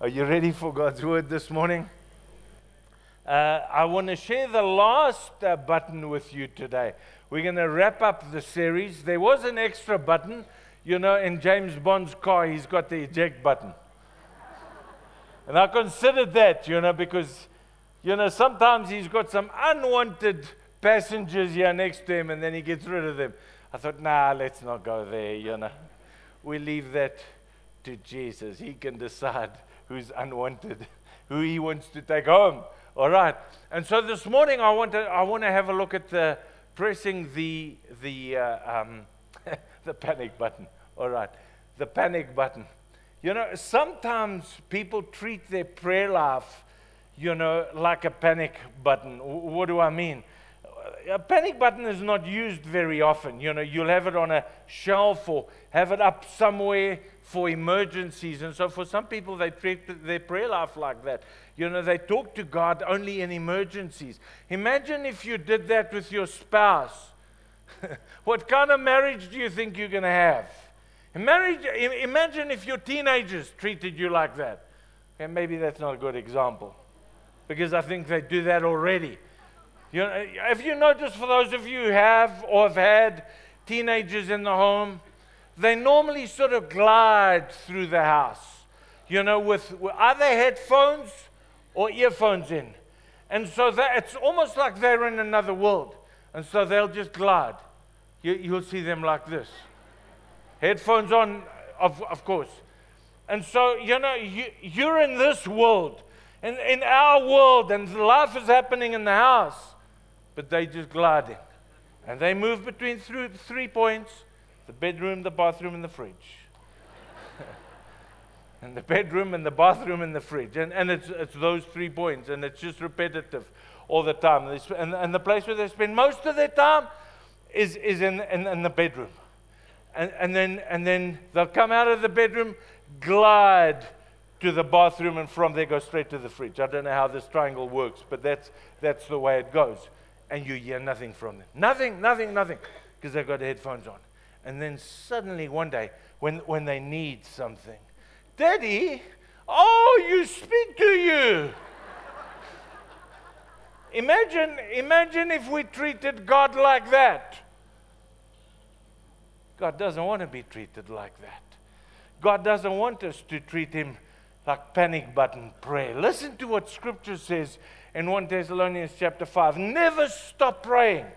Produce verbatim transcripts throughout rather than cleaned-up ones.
Are you ready for God's word this morning? Uh, I want to share the last uh, button with you today. We're going to wrap up the series. There was an extra button. You know, in James Bond's car, he's got the eject button. And I considered that, you know, because, you know, sometimes he's got some unwanted passengers here next to him and then he gets rid of them. I thought, nah, let's not go there, you know. We leave that to Jesus. He can decide who's unwanted, who he wants to take home. All right. And so this morning I want to I want to have a look at the pressing the the uh, um, the panic button. All right, the panic button. You know, sometimes people treat their prayer life, you know, like a panic button. What do I mean? A panic button is not used very often. You know, you'll have it on a shelf or have it up somewhere for emergencies. And so for some people, they treat their prayer life like that. You know, they talk to God only in emergencies. Imagine if you did that with your spouse. What kind of marriage do you think you're going to have? Marriage, imagine if your teenagers treated you like that. Okay, maybe that's not a good example, because I think they do that already. You know, have you noticed, for those of you who have or have had teenagers in the home, they normally sort of glide through the house, you know, with, with either headphones or earphones in. And so that, it's almost like they're in another world. And so they'll just glide. You, you'll see them like this. Headphones on, of, of course. And so, you know, you, you're in this world, in, in our world, and life is happening in the house. But they just gliding. And they move between three, three points: the bedroom, the bathroom, and the fridge. And the bedroom and the bathroom and the fridge. And, and it's, it's those three points. And it's just repetitive all the time. They sp- and, and the place where they spend most of their time is, is in, in, in the bedroom. And, and, then, and then they'll come out of the bedroom, glide to the bathroom, and from there go straight to the fridge. I don't know how this triangle works, but that's, that's the way it goes. And you hear nothing from them. Nothing, nothing, nothing. Because they've got headphones on. And then suddenly one day, when, when they need something, Daddy, oh, you speak to you. Imagine, imagine if we treated God like that. God doesn't want to be treated like that. God doesn't want us to treat him like panic button prayer. Listen to what Scripture says in First Thessalonians chapter five. Never stop praying.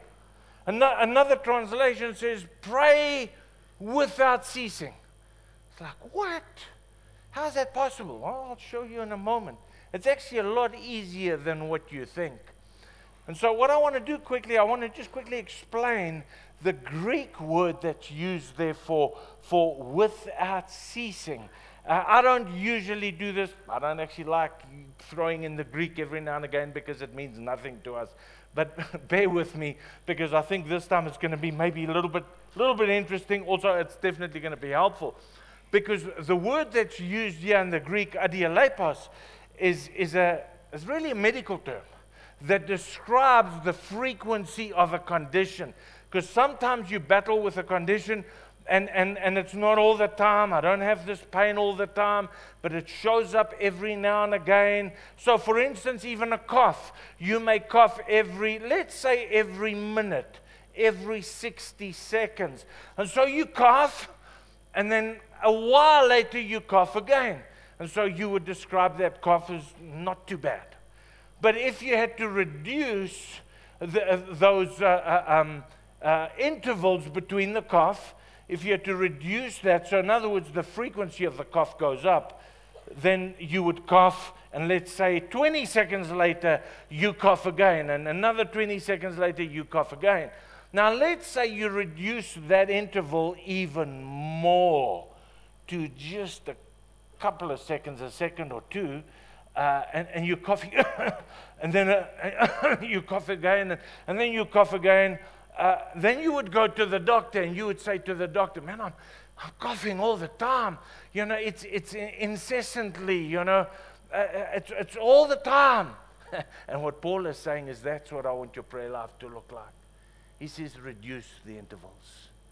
Another translation says, pray without ceasing. It's like, what? How is that possible? Well, I'll show you in a moment. It's actually a lot easier than what you think. And so what I want to do quickly, I want to just quickly explain the Greek word that's used there for, for without ceasing. Uh, I don't usually do this. I don't actually like throwing in the Greek every now and again because it means nothing to us. But bear with me, because I think this time it's going to be maybe a little bit, little bit interesting. Also, it's definitely going to be helpful. Because the word that's used here in the Greek, adialepos, is, is, a, is really a medical term that describes the frequency of a condition. Because sometimes you battle with a condition and, and, and it's not all the time. I don't have this pain all the time, but it shows up every now and again. So for instance, even a cough. You may cough every, let's say every minute, every sixty seconds. And so you cough, and then a while later you cough again. And so you would describe that cough as not too bad. But if you had to reduce the, uh, those uh, uh, um, uh, intervals between the cough, if you had to reduce that, so in other words, the frequency of the cough goes up, then you would cough, and let's say twenty seconds later, you cough again, and another twenty seconds later, you cough again. Now, let's say you reduce that interval even more to just a couple of seconds, a second or two, uh, and, and you're coughing, and then uh, you cough again, and, and then you cough again. Uh, then you would go to the doctor, and you would say to the doctor, man, I'm, I'm coughing all the time. You know, it's, it's incessantly, you know, uh, it's, it's all the time. And what Paul is saying is that's what I want your prayer life to look like. He says reduce the intervals.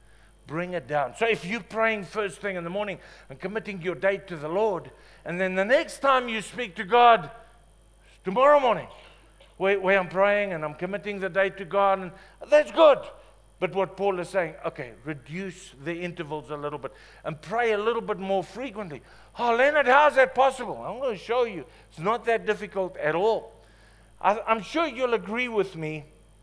bring it down. So if you're praying first thing in the morning and committing your day to the Lord, and then the next time you speak to God, tomorrow morning, where, where I'm praying and I'm committing the day to God, and that's good. But what Paul is saying, okay, reduce the intervals a little bit and pray a little bit more frequently. Oh, Leonard, how's that possible? I'm going to show you. It's not that difficult at all. I, I'm sure you'll agree with me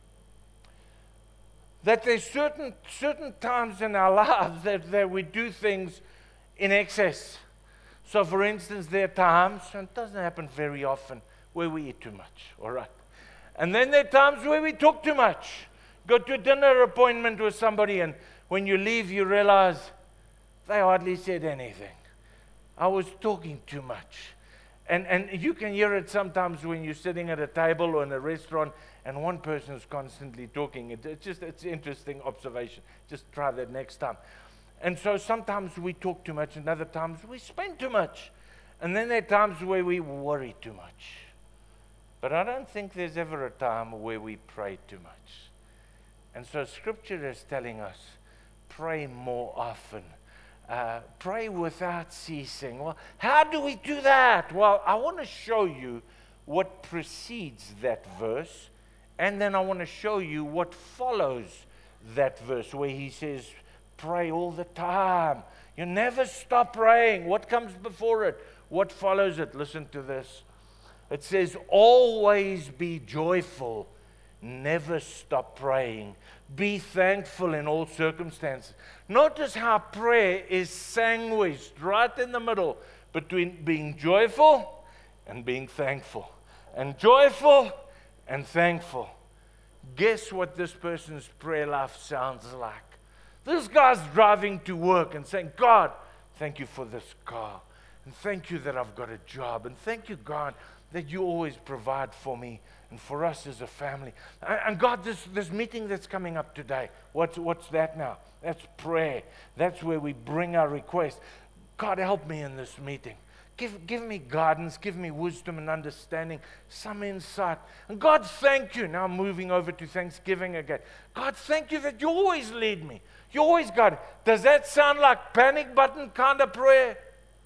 that there's certain, certain times in our lives that, that we do things in excess. So, for instance, there are times, and it doesn't happen very often, where we eat too much, all right? And then there are times where we talk too much. Go to a dinner appointment with somebody, and when you leave, you realize they hardly said anything. I was talking too much. And, and you can hear it sometimes when you're sitting at a table or in a restaurant, and one person is constantly talking. It, it's just it's an interesting observation. Just try that next time. And so sometimes we talk too much, and other times we spend too much. And then there are times where we worry too much. But I don't think there's ever a time where we pray too much. And so Scripture is telling us, pray more often. Uh, pray without ceasing. Well, how do we do that? Well, I want to show you what precedes that verse, and then I want to show you what follows that verse, where he says, pray all the time. You never stop praying. What comes before it? What follows it? Listen to this. It says, always be joyful. Never stop praying. Be thankful in all circumstances. Notice how prayer is sandwiched right in the middle between being joyful and being thankful. And joyful and thankful. Guess what this person's prayer life sounds like? This guy's driving to work and saying, God, thank you for this car. And thank you that I've got a job. And thank you, God, that you always provide for me and for us as a family. And God, this, this meeting that's coming up today, what's, what's that now? That's prayer. That's where we bring our request. God, help me in this meeting. Give, give me guidance, give me wisdom and understanding, some insight. And God, thank you. Now moving over to Thanksgiving again. God, thank you that you always lead me. You always got it. Does that sound like panic button kind of prayer?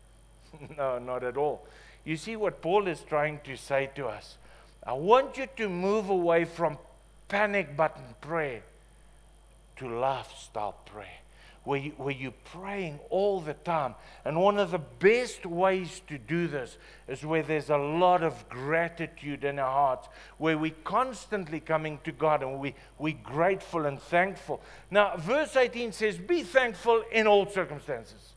No, not at all. You see what Paul is trying to say to us. I want you to move away from panic button prayer to lifestyle prayer, where, you, where you're praying all the time. And one of the best ways to do this is where there's a lot of gratitude in our hearts, where we're constantly coming to God and we, we're grateful and thankful. Now, verse eighteen says, be thankful in all circumstances.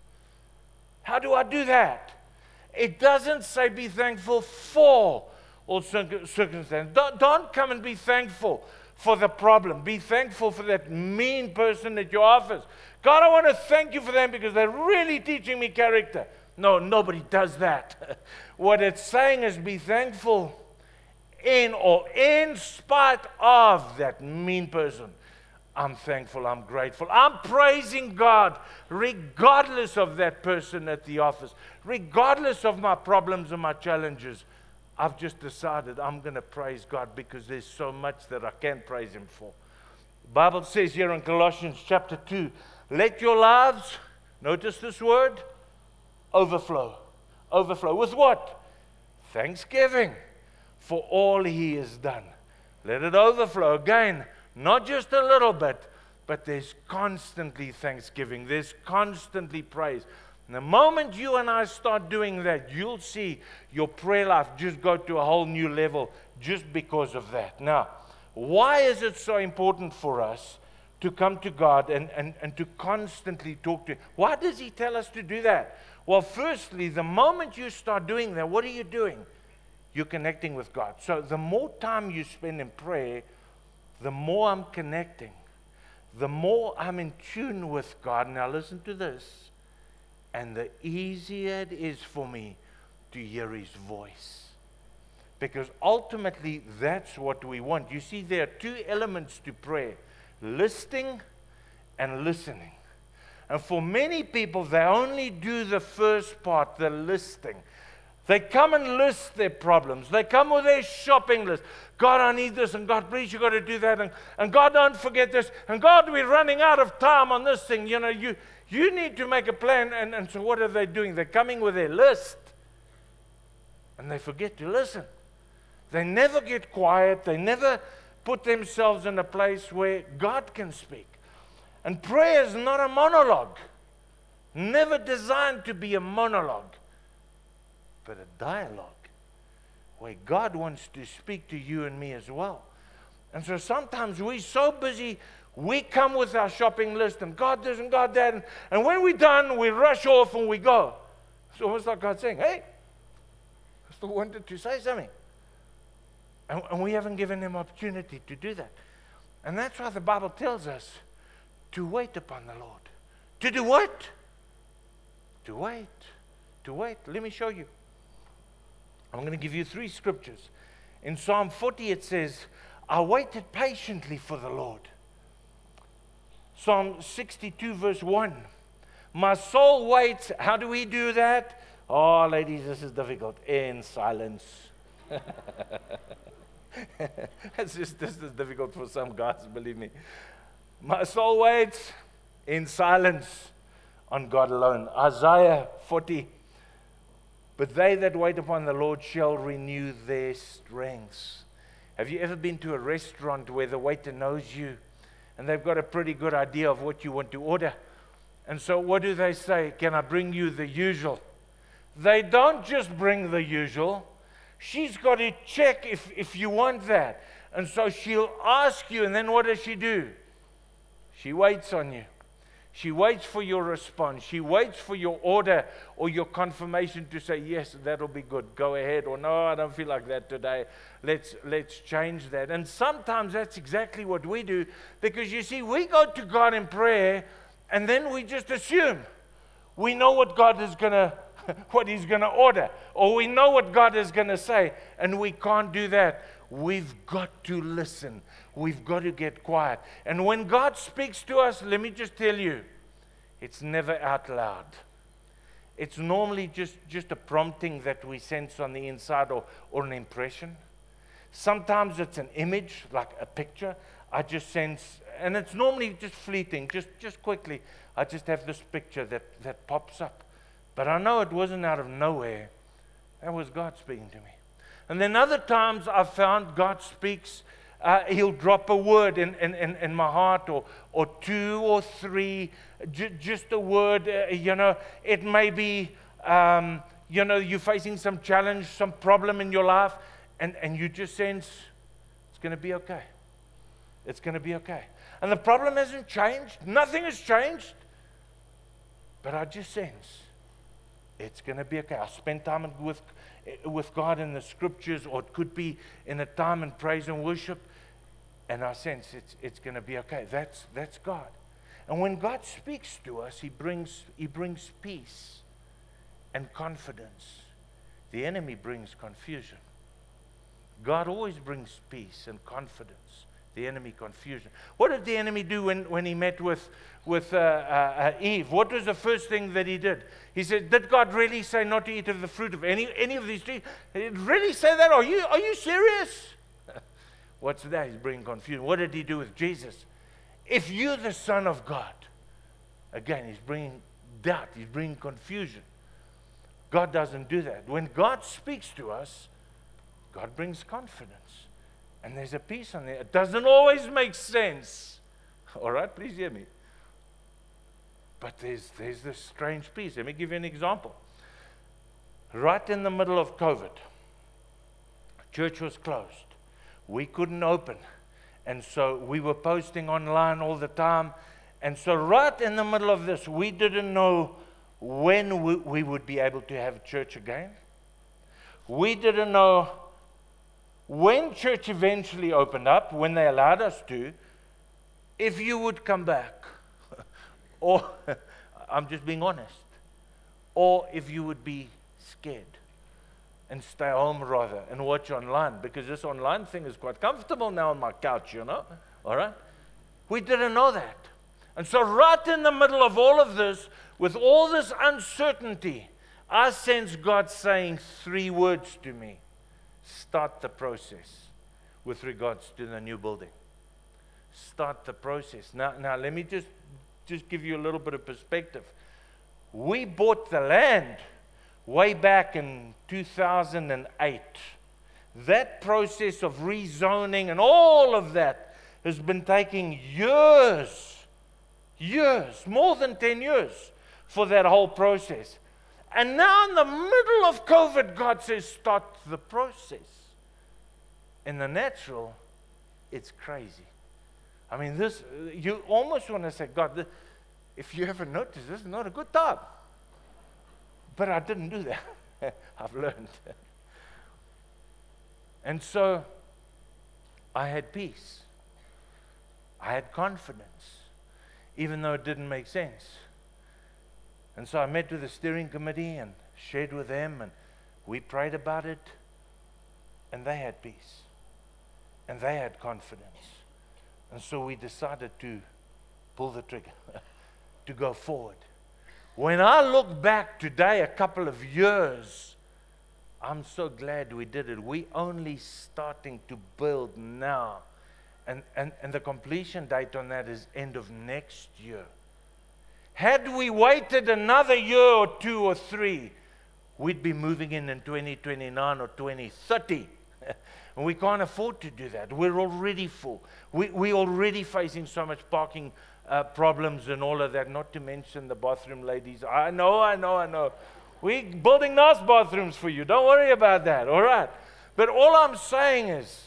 How do I do that? It doesn't say be thankful for all circumstances. Don't, don't come and be thankful for the problem. Be thankful for that mean person at your office. God, I want to thank you for them because they're really teaching me character. No, nobody does that. What it's saying is be thankful in or in spite of that mean person. I'm thankful, I'm grateful. I'm praising God regardless of that person at the office, regardless of my problems and my challenges. I've just decided I'm going to praise God because there's so much that I can praise Him for. The Bible says here in Colossians chapter two, let your lives, notice this word, overflow. Overflow. With what? Thanksgiving for all He has done. Let it overflow. Again, not just a little bit, but there's constantly thanksgiving. There's constantly praise. And the moment you and I start doing that, you'll see your prayer life just go to a whole new level just because of that. Now, why is it so important for us to come to God and, and, and to constantly talk to Him? Why does He tell us to do that? Well, firstly, the moment you start doing that, what are you doing? You're connecting with God. So the more time you spend in prayer, the more I'm connecting, the more I'm in tune with God. Now listen to this. And the easier it is for me to hear His voice. Because ultimately, that's what we want. You see, there are two elements to prayer. Listening and listening. And for many people, they only do the first part, the listening. They come and list their problems. They come with their shopping list. God, I need this, and God, please, you got to do that, and, and God, don't forget this, and God, we're running out of time on this thing. You know, you you need to make a plan. And, and so what are they doing? They're coming with their list, and they forget to listen. They never get quiet. They never put themselves in a place where God can speak. And prayer is not a monologue. Never designed to be a monologue, but a dialogue where God wants to speak to you and me as well. And so sometimes we're so busy, we come with our shopping list, and God this and God that, and, and when we're done, we rush off and we go. It's almost like God saying, hey, I still wanted to say something. And, and we haven't given him opportunity to do that. And that's why the Bible tells us to wait upon the Lord. To do what? To wait. To wait. Let me show you. I'm going to give you three scriptures. In Psalm forty it says, I waited patiently for the Lord. Psalm sixty-two verse one. My soul waits. How do we do that? Oh, ladies, this is difficult. In silence. It's just, this is difficult for some guys, believe me. My soul waits in silence on God alone. Isaiah forty. But they that wait upon the Lord shall renew their strengths. Have you ever been to a restaurant where the waiter knows you and they've got a pretty good idea of what you want to order? And so what do they say? Can I bring you the usual? They don't just bring the usual. She's got to check if, if you want that. And so she'll ask you, and then what does she do? She waits on you. She waits for your response. She waits for your order or your confirmation to say, yes, that'll be good. Go ahead. Or no, I don't feel like that today. Let's, let's change that. And sometimes that's exactly what we do, because you see, we go to God in prayer and then we just assume we know what God is going to, what he's going to order, or we know what God is going to say, and we can't do that. We've got to listen. We've got to get quiet. And when God speaks to us, let me just tell you, it's never out loud. It's normally just, just a prompting that we sense on the inside, or, or an impression. Sometimes it's an image, like a picture. I just sense, and it's normally just fleeting, just, just quickly. I just have this picture that, that pops up. But I know it wasn't out of nowhere. That was God speaking to me. And then other times I've found God speaks, uh, he'll drop a word in, in, in, in my heart, or, or two or three, j- just a word, uh, you know. It may be, um, you know, you're facing some challenge, some problem in your life, and, and you just sense it's going to be okay. It's going to be okay. And the problem hasn't changed. Nothing has changed. But I just sense it's going to be okay. I spend time with, with God in the scriptures, or it could be in a time in praise and worship, and I sense it's, it's going to be okay. That's, that's God. And when God speaks to us, he brings, he brings peace and confidence. The enemy brings confusion. God always brings peace and confidence. The enemy, confusion. What did the enemy do when, when he met with, with uh, uh, uh, Eve? What was the first thing that he did? He said, did God really say not to eat of the fruit of any, any of these trees? Did he really say that? Are you, are you serious? What's that? He's bringing confusion. What did he do with Jesus? If you're the Son of God, again, he's bringing doubt. He's bringing confusion. God doesn't do that. When God speaks to us, God brings confidence. And there's a peace on there. It doesn't always make sense. All right, please hear me. But there's, there's this strange peace. Let me give you an example. Right in the middle of COVID, church was closed. We couldn't open. And so we were posting online all the time. And so right in the middle of this, we didn't know when we, we would be able to have church again. We didn't know when church eventually opened up, when they allowed us to, if you would come back. Or, I'm just being honest, or if you would be scared and stay home rather and watch online, because this online thing is quite comfortable now on my couch, you know, all right? We didn't know that. And so right in the middle of all of this, with all this uncertainty, I sense God saying three words to me. Start the process with regards to the new building. Start the process. Now, now let me just, just give you a little bit of perspective. We bought the land way back in two thousand eight. That process of rezoning and all of that has been taking years, years, more than ten years for that whole process. And now in the middle of COVID, God says, start the process. In the natural, it's crazy. I mean, this, you almost want to say, God, this, if you ever notice, this is not a good time. But I didn't do that. I've learned. And so, I had peace. I had confidence, even though it didn't make sense. And so I met with the steering committee and shared with them, and we prayed about it, and they had peace. And they had confidence. And so we decided to pull the trigger, to go forward. When I look back today, a couple of years, I'm so glad we did it. We only starting to build now. And, and, and the completion date on that is end of next year. Had we waited another year or two or three, we'd be moving in in twenty twenty-nine or twenty thirty. And we can't afford to do that. We're already full. We, we're already facing so much parking uh, problems and all of that, not to mention the bathroom ladies. I know, I know, I know. We're building nice bathrooms for you. Don't worry about that, all right? But all I'm saying is,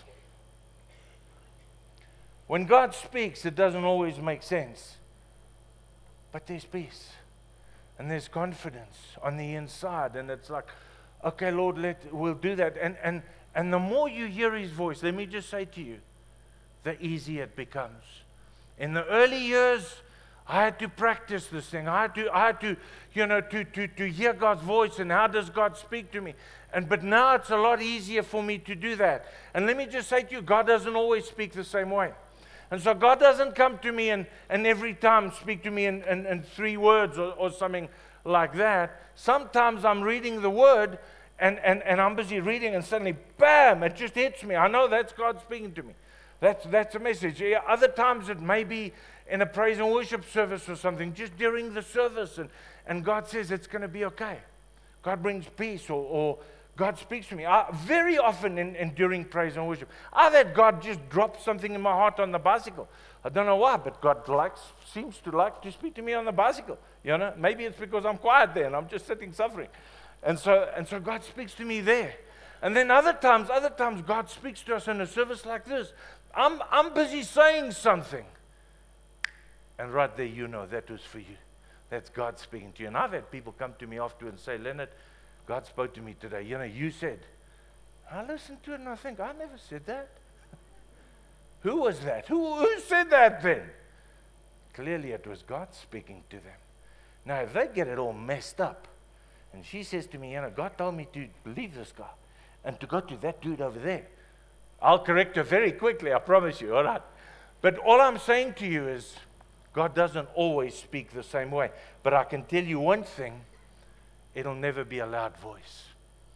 when God speaks, it doesn't always make sense. But there's peace. And there's confidence on the inside. And it's like, okay, Lord, let, we'll do that. And, and, and the more you hear His voice, let me just say to you, the easier it becomes. In the early years, I had to practice this thing. I had to, I had to, you know, to, to, to hear God's voice and how does God speak to me. And but now it's a lot easier for me to do that. And let me just say to you, God doesn't always speak the same way. And so God doesn't come to me and, and every time speak to me in, in, in three words or, or something like that. Sometimes I'm reading the Word and, and, and I'm busy reading and suddenly, bam, it just hits me. I know that's God speaking to me. That's, that's a message. Yeah, other times it may be in a praise and worship service or something, just during the service. And, and God says it's going to be okay. God brings peace or, or God speaks to me. I, very often in, in during praise and worship, I've had God just drop something in my heart on the bicycle. I don't know why, but God likes, seems to like to speak to me on the bicycle. You know, maybe it's because I'm quiet there and I'm just sitting suffering. And so, and so God speaks to me there. And then other times, other times God speaks to us in a service like this. I'm, I'm busy saying something. And right there, you know, that was for you. That's God speaking to you. And I've had people come to me after and say, Leonard, God spoke to me today. You know, you said, I listened to it and I think, I never said that. Who was that? Who, who said that then? Clearly it was God speaking to them. Now, if they get it all messed up, and she says to me, you know, God told me to leave this guy and to go to that dude over there, I'll correct her very quickly, I promise you, all right? But all I'm saying to you is, God doesn't always speak the same way. But I can tell you one thing, it'll never be a loud voice.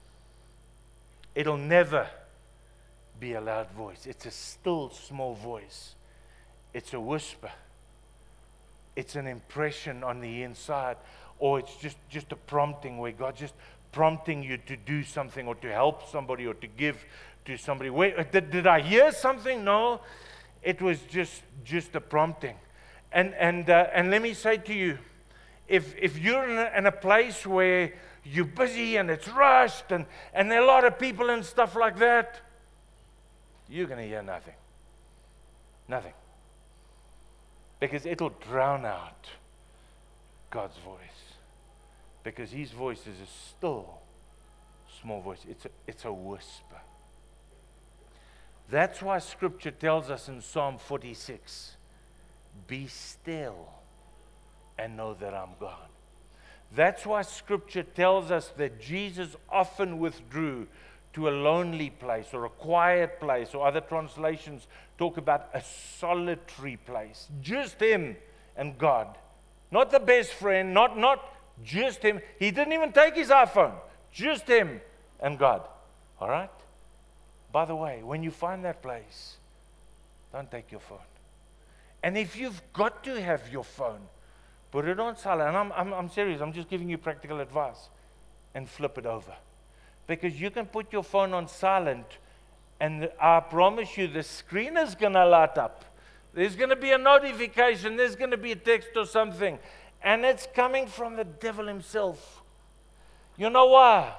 It'll never be a loud voice. It's a still small voice. It's a whisper. It's an impression on the inside. Or it's just, just a prompting where God's just prompting you to do something or to help somebody or to give to somebody. Wait, did, did I hear something? No. It was just, just a prompting. And, and, uh, and let me say to you, If if you're in a, in a place where you're busy and it's rushed and, and there are a lot of people and stuff like that, you're going to hear nothing. Nothing. Because it'll drown out God's voice. Because His voice is a still, small voice. It's a, it's a whisper. That's why Scripture tells us in Psalm forty-six, be still and know that I'm God. That's why Scripture tells us that Jesus often withdrew to a lonely place or a quiet place, or other translations talk about a solitary place. Just Him and God. Not the best friend, not, not Just him. He didn't even take his iPhone. Just him and God. All right? By the way, when you find that place, don't take your phone. And if you've got to have your phone, put it on silent. And I'm, I'm, I'm serious. I'm just giving you practical advice. And flip it over. Because you can put your phone on silent, and I promise you the screen is going to light up. There's going to be a notification. There's going to be a text or something. And it's coming from the devil himself. You know why?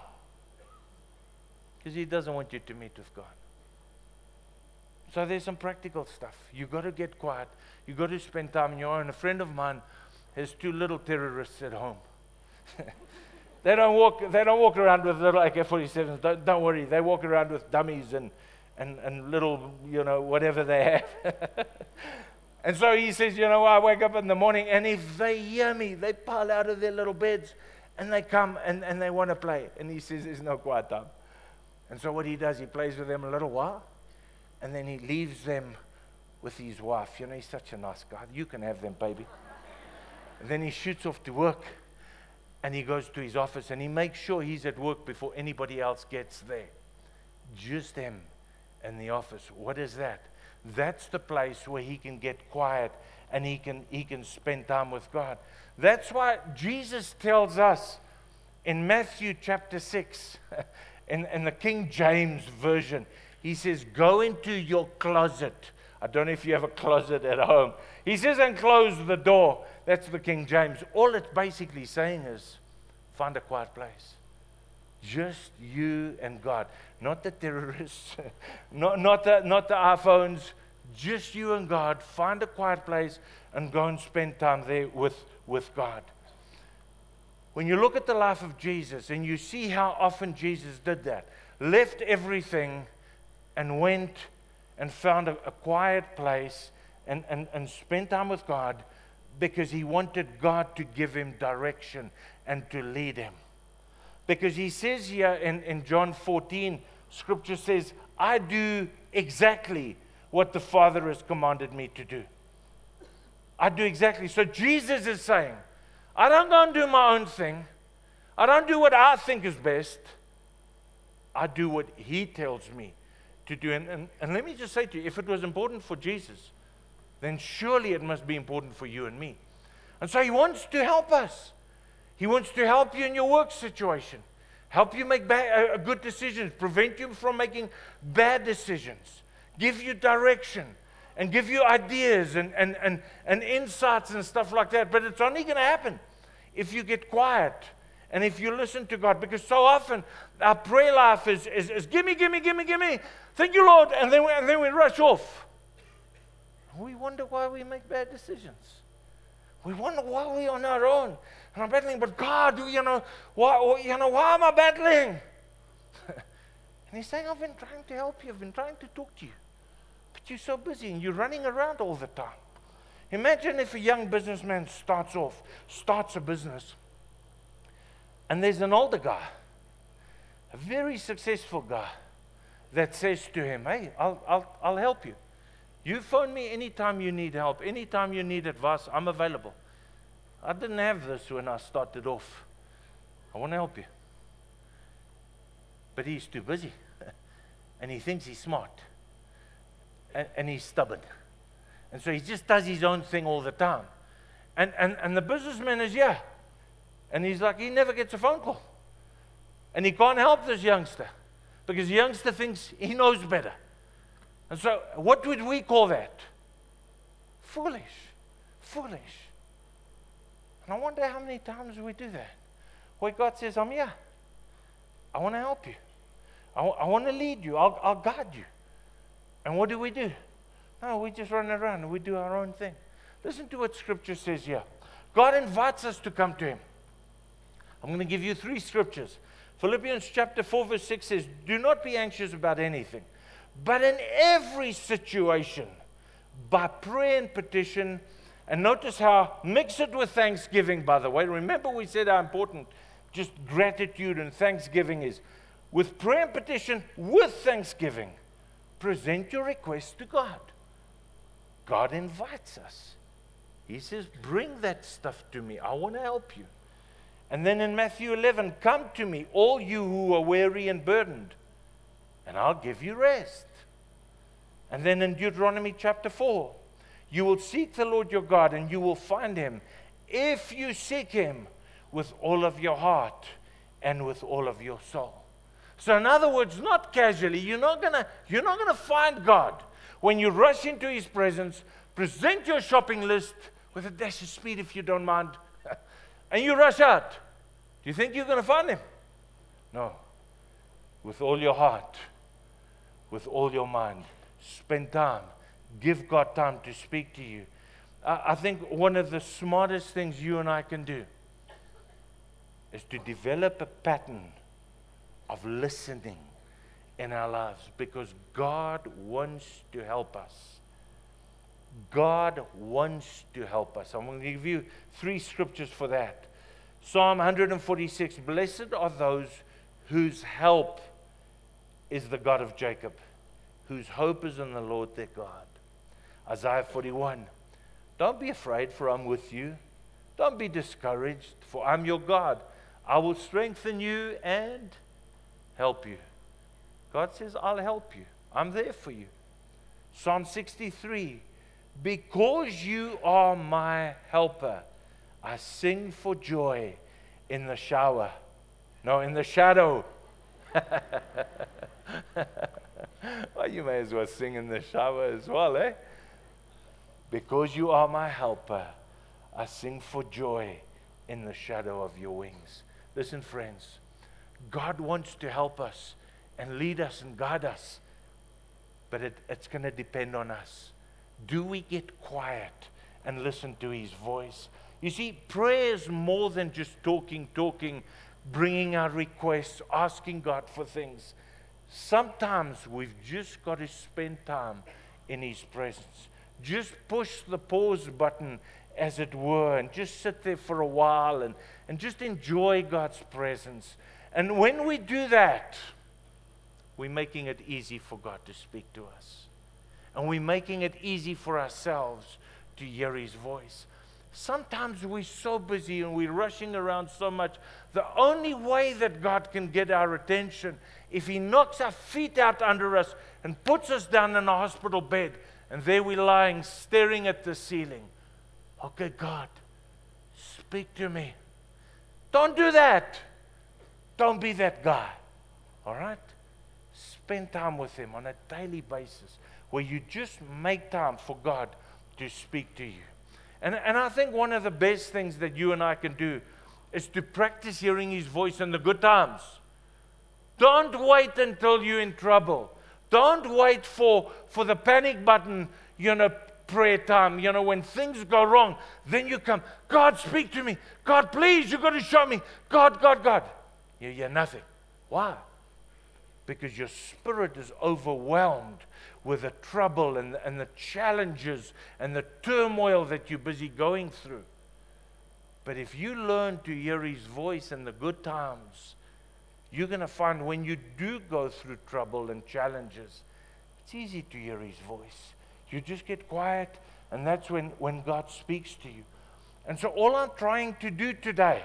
Because he doesn't want you to meet with God. So there's some practical stuff. You've got to get quiet. You've got to spend time on your own. A friend of mine has two little terrorists at home. They don't walk. They don't walk around with little A K forty-sevens. Don't, don't worry. They walk around with dummies and, and, and little, you know, whatever they have. And so he says, you know, I wake up in the morning, and if they hear me, they pile out of their little beds, and they come and, and they want to play. And he says, there's no quiet time. And so what he does, he plays with them a little while, and then he leaves them with his wife. You know, he's such a nice guy. You can have them, baby. And then he shoots off to work. And he goes to his office, and he makes sure he's at work before anybody else gets there. Just him in the office. What is that? That's the place where he can get quiet, and he can he can spend time with God. That's why Jesus tells us in Matthew chapter six, in, in the King James Version, he says, go into your closet. I don't know if you have a closet at home. He says, and close the door. That's the King James. All it's basically saying is, find a quiet place. Just you and God. Not the terrorists, not, not, the, not the iPhones. Just you and God. Find a quiet place and go and spend time there with, with God. When you look at the life of Jesus and you see how often Jesus did that, left everything and went and found a, a quiet place and, and, and spent time with God, because he wanted God to give him direction and to lead him. Because he says here in, in John fourteen, Scripture says, I do exactly what the Father has commanded me to do. I do exactly. So Jesus is saying, I don't go and do my own thing. I don't do what I think is best. I do what he tells me to do. And, and, and let me just say to you, if it was important for Jesus, then surely it must be important for you and me. And so he wants to help us. He wants to help you in your work situation, help you make bad, uh, good decisions, prevent you from making bad decisions, give you direction, and give you ideas and, and, and, and insights and stuff like that. But it's only going to happen if you get quiet and if you listen to God. Because so often our prayer life is, is, is give me, give me, give me, give me. Thank you, Lord. And then we, and then we rush off. We wonder why we make bad decisions. We wonder why we're on our own. And I'm battling, but God, you know, why, you know, why am I battling? And he's saying, I've been trying to help you. I've been trying to talk to you. But you're so busy and you're running around all the time. Imagine if a young businessman starts off, starts a business, and there's an older guy, a very successful guy, that says to him, hey, I'll, I'll, I'll help you. You phone me anytime you need help, anytime you need advice, I'm available. I didn't have this when I started off. I want to help you. But he's too busy. And he thinks he's smart. And, and he's stubborn. And so he just does his own thing all the time. And, and, and the businessman is here. And he's like, he never gets a phone call. And he can't help this youngster. Because the youngster thinks he knows better. And so, what would we call that? Foolish. Foolish. And I wonder how many times we do that. Where God says, I'm here. I want to help you. I, w- I want to lead you. I'll, I'll guide you. And what do we do? No, we just run around and we do our own thing. Listen to what Scripture says here. God invites us to come to Him. I'm going to give you three scriptures. Philippians chapter four verse six says, do not be anxious about anything, but in every situation, by prayer and petition, and notice how, mix it with thanksgiving, by the way. Remember we said how important just gratitude and thanksgiving is. With prayer and petition, with thanksgiving, present your requests to God. God invites us. He says, bring that stuff to me. I want to help you. And then in Matthew eleven, come to me, all you who are weary and burdened, and I'll give you rest. And then in Deuteronomy chapter four, you will seek the Lord your God, and you will find him if you seek him with all of your heart and with all of your soul. So in other words, not casually, you're not gonna, you're not gonna find God when you rush into his presence, present your shopping list with a dash of speed if you don't mind, and you rush out. Do you think you're gonna find him? No. With all your heart, with all your mind, spend time. Give God time to speak to you. I, I think one of the smartest things you and I can do is to develop a pattern of listening in our lives, because God wants to help us. God wants to help us. I'm going to give you three scriptures for that. Psalm one forty-six, blessed are those whose help is the God of Jacob, whose hope is in the Lord their God. Isaiah forty-one, don't be afraid, for I'm with you. Don't be discouraged, for I'm your God. I will strengthen you and help you. God says, I'll help you. I'm there for you. Psalm sixty-three, because you are my helper, I sing for joy in the shower. No, in the shadow. Well, you may as well sing in the shower as well, eh? Because you are my helper, I sing for joy in the shadow of your wings. Listen, friends, God wants to help us and lead us and guide us, but it, it's going to depend on us. Do we get quiet and listen to his voice? You see, prayer is more than just talking, talking, bringing our requests, asking God for things. Sometimes we've just got to spend time in his presence. Just push the pause button, as it were, and just sit there for a while and, and just enjoy God's presence. And when we do that, we're making it easy for God to speak to us. And we're making it easy for ourselves to hear his voice. Sometimes we're so busy and we're rushing around so much. The only way that God can get our attention, if he knocks our feet out under us and puts us down in a hospital bed, and there we're lying staring at the ceiling. Okay, God, speak to me. Don't do that. Don't be that guy. All right? Spend time with him on a daily basis where you just make time for God to speak to you. And, and I think one of the best things that you and I can do is to practice hearing his voice in the good times. Don't wait until you're in trouble. Don't wait for, for the panic button, you know, prayer time. You know, when things go wrong, then you come, God, speak to me. God, please, you've got to show me. God, God, God. You hear nothing. Why? Because your spirit is overwhelmed with the trouble and, and the challenges and the turmoil that you're busy going through. But if you learn to hear his voice in the good times, you're going to find when you do go through trouble and challenges, it's easy to hear his voice. You just get quiet, and that's when, when God speaks to you. And so all I'm trying to do today,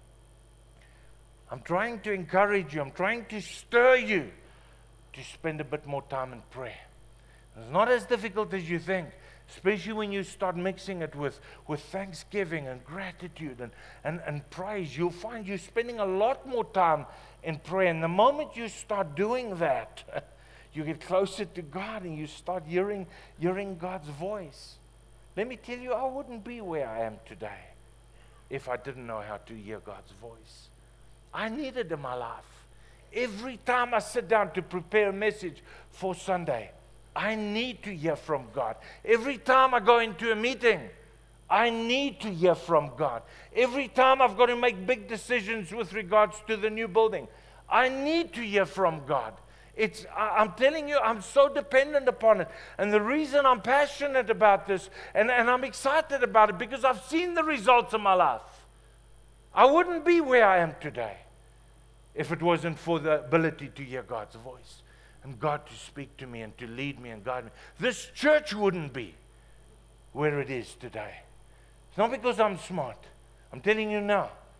I'm trying to encourage you, I'm trying to stir you to spend a bit more time in prayer. It's not as difficult as you think, especially when you start mixing it with, with thanksgiving and gratitude and, and, and praise. You'll find you're spending a lot more time in prayer. And the moment you start doing that, you get closer to God and you start hearing, hearing God's voice. Let me tell you, I wouldn't be where I am today if I didn't know how to hear God's voice. I need it in my life. Every time I sit down to prepare a message for Sunday, I need to hear from God. Every time I go into a meeting, I need to hear from God. Every time I've got to make big decisions with regards to the new building, I need to hear from God. It's, I'm telling you, I'm so dependent upon it. And the reason I'm passionate about this and, and I'm excited about it, because I've seen the results of my life. I wouldn't be where I am today if it wasn't for the ability to hear God's voice and God to speak to me and to lead me and guide me. This church wouldn't be where it is today. It's not because I'm smart. I'm telling you now.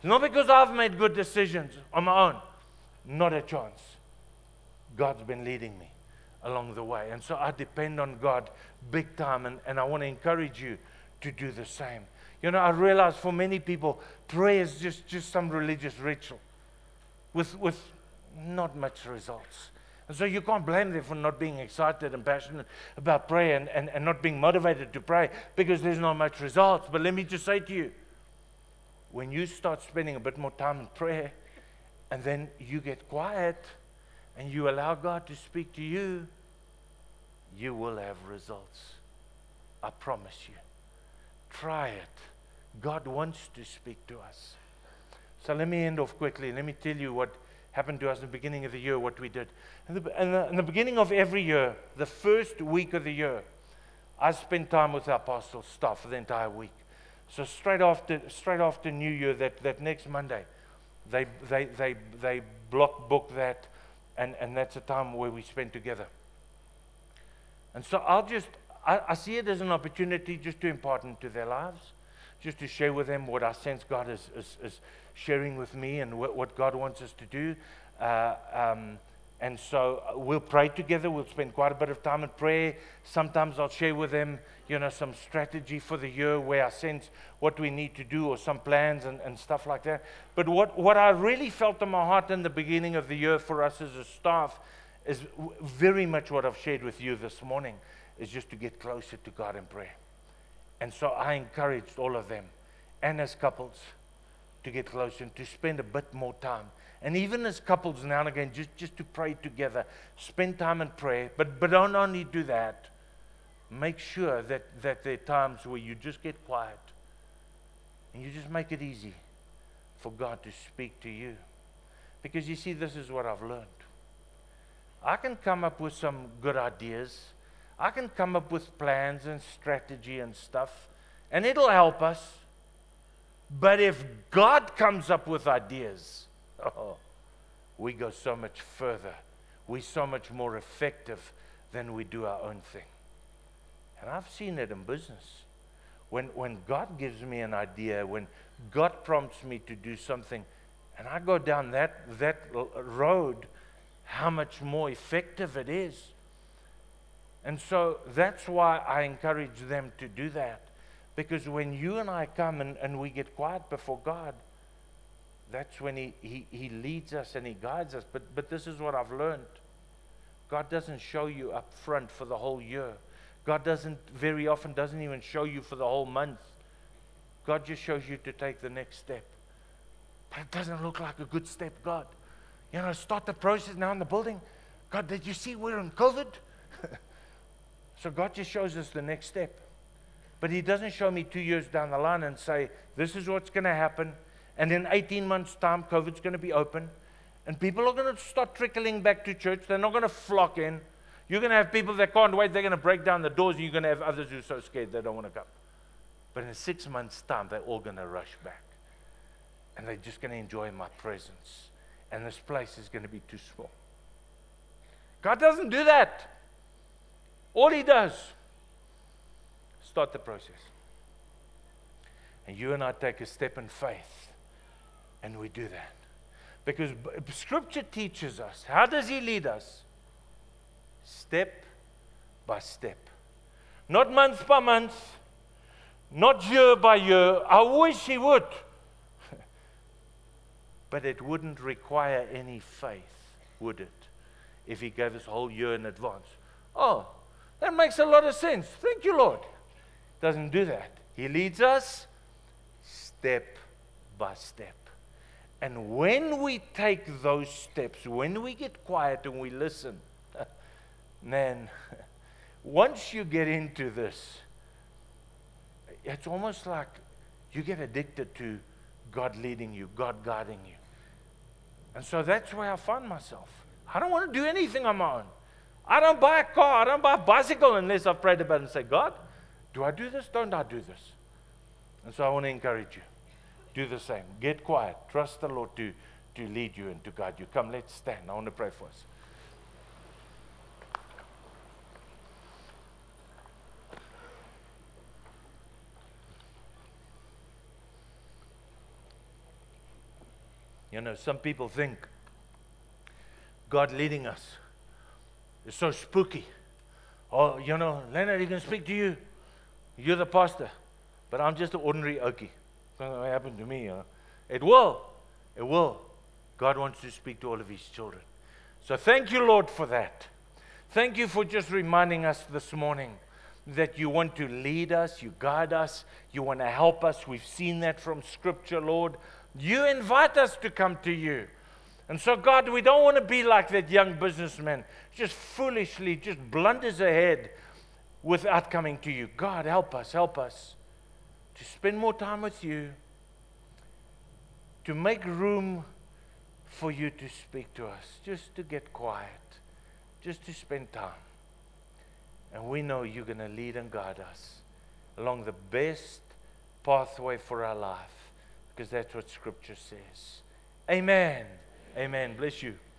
It's not because I've made good decisions on my own. Not a chance. God's been leading me along the way. And so I depend on God big time, and, and I want to encourage you to do the same. You know, I realize for many people, prayer is just, just some religious ritual with, with not much results. And so you can't blame them for not being excited and passionate about prayer and, and, and not being motivated to pray because there's not much results. But let me just say to you, when you start spending a bit more time in prayer and then you get quiet and you allow God to speak to you, you will have results. I promise you. Try it. God wants to speak to us. So let me end off quickly. Let me tell you what happened to us in the beginning of the year, what we did. In the, in the, in the beginning of every year, the first week of the year, I spent time with our pastoral staff for the entire week. So straight after straight after New Year, that, that next Monday, they they they they block book that, and, and that's a time where we spend together. And so I'll just I, I see it as an opportunity just to impart into their lives, just to share with them what I sense God is, is, is sharing with me and what, what God wants us to do. Uh, um, and so we'll pray together. We'll spend quite a bit of time in prayer. Sometimes I'll share with them, you know, some strategy for the year where I sense what we need to do or some plans and, and stuff like that. But what, what I really felt in my heart in the beginning of the year for us as a staff is very much what I've shared with you this morning, is just to get closer to God in prayer. And so I encouraged all of them, and as couples, to get closer and to spend a bit more time. And even as couples now and again, just, just to pray together, spend time in prayer. But, but don't only do that. Make sure that, that there are times where you just get quiet and you just make it easy for God to speak to you. Because you see, this is what I've learned. I can come up with some good ideas. I can come up with plans and strategy and stuff, and it'll help us. But if God comes up with ideas, oh, we go so much further. We're so much more effective than we do our own thing. And I've seen it in business. When, when God gives me an idea, when God prompts me to do something, and I go down that, that road, how much more effective it is. And so that's why I encourage them to do that. Because when you and I come and, and we get quiet before God, that's when he, he, he leads us and He guides us. But, but this is what I've learned. God doesn't show you up front for the whole year. God doesn't, very often, doesn't even show you for the whole month. God just shows you to take the next step. But it doesn't look like a good step, God. You know, start the process now in the building. God, did you see we're in COVID? So God just shows us the next step. But He doesn't show me two years down the line and say, this is what's going to happen. And in eighteen months' time, COVID's going to be open. And people are going to start trickling back to church. They're not going to flock in. You're going to have people that can't wait. They're going to break down the doors. And you're going to have others who are so scared they don't want to come. But in six months' time, they're all going to rush back. And they're just going to enjoy my presence. And this place is going to be too small. God doesn't do that. All He does, start the process. And you and I take a step in faith, and we do that. Because Scripture teaches us. How does He lead us? Step by step. Not month by month, not year by year. I wish He would. But it wouldn't require any faith, would it? If He gave us a whole year in advance. Oh, that makes a lot of sense. Thank you, Lord. Doesn't do that. He leads us step by step. And when we take those steps, when we get quiet and we listen, man, once you get into this, it's almost like you get addicted to God leading you, God guiding you. And so that's where I find myself. I don't want to do anything on my own. I don't buy a car. I don't buy a bicycle unless I've prayed about it and say, God, do I do this? Don't I do this? And so I want to encourage you. Do the same. Get quiet. Trust the Lord to, to lead you and to guide you. Come, let's stand. I want to pray for us. You know, some people think God leading us is so spooky. Oh, you know, Leonard, he can speak to you. You're the pastor. But I'm just an ordinary Okie. It's not going to happen to me. You know. It will. It will. God wants to speak to all of his children. So thank you, Lord, for that. Thank you for just reminding us this morning that you want to lead us, you guide us, you want to help us. We've seen that from Scripture, Lord. You invite us to come to you. And so, God, we don't want to be like that young businessman, just foolishly, just blunders ahead without coming to you. God, help us, help us to spend more time with you, to make room for you to speak to us, just to get quiet, just to spend time. And we know you're going to lead and guide us along the best pathway for our life, because that's what Scripture says. Amen. Amen. Bless you.